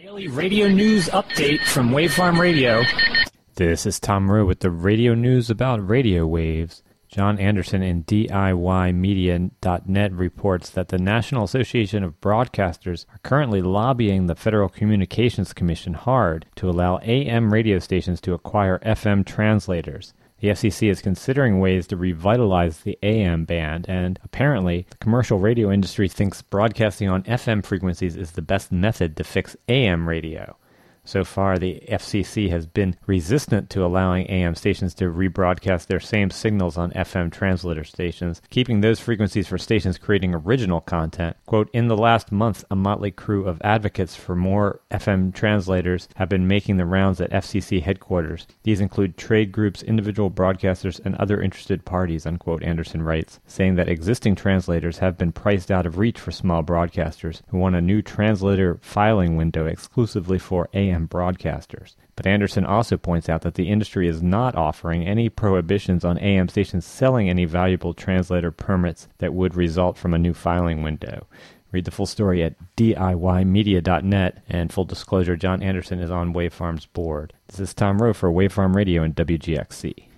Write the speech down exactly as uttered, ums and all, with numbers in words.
Daily radio news update from Wavefarm Radio. This is Tom Rowe with the radio news about radio waves. John Anderson in D I Y media dot net reports that the National Association of Broadcasters are currently lobbying the Federal Communications Commission hard to allow A M radio stations to acquire F M translators. The F C C is considering ways to revitalize the A M band, and apparently the commercial radio industry thinks broadcasting on F M frequencies is the best method to fix A M radio. So far, the F C C has been resistant to allowing A M stations to rebroadcast their same signals on F M translator stations, keeping those frequencies for stations creating original content. Quote, in the last month, a motley crew of advocates for more F M translators have been making the rounds at F C C headquarters. These include trade groups, individual broadcasters, and other interested parties, unquote, Anderson writes, saying that existing translators have been priced out of reach for small broadcasters who want a new translator filing window exclusively for A M broadcasters. But Anderson also points out that the industry is not offering any prohibitions on A M stations selling any valuable translator permits that would result from a new filing window. Read the full story at D I Y media dot net, and full disclosure, John Anderson is on Wavefarm's board. This is Tom Rowe for Wavefarm Radio and W G X C.